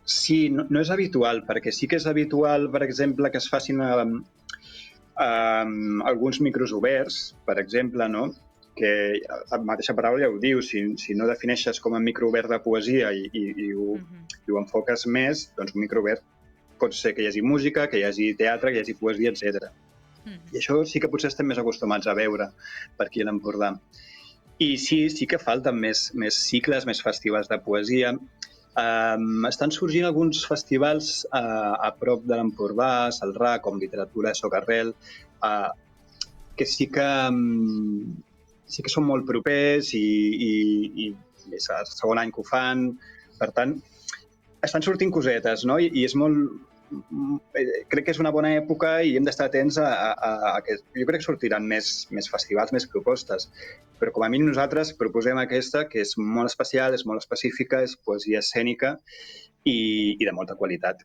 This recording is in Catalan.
Sí, no és habitual, perquè sí que és habitual, per exemple, que es facin alguns micros oberts, per exemple, no? Que la mateixa paraula ja ho diu, si no defineixes com a micro obert de poesia i ho enfoques més, doncs un micro obert pot ser que hi hagi música, que hi hagi teatre, que hi hagi poesia, etc. I això sí que potser estem més acostumats a veure per aquí a l'Empordà. I sí que falten més cicles, més festivals de poesia. Estan sorgint alguns festivals a prop de l'Empordà, Celrà, com Literatura Socarrel, que sí que són molt propers i és el segon any que ho fan. Per tant, estan sortint cosetes, no? I és molt... Crec que és una bona època i hem d'estar atents a que... Jo crec que sortiran més festivals, més propostes, però com a mínim nosaltres proposem aquesta, que és molt especial, és molt específica, és poesia escènica i de molta qualitat.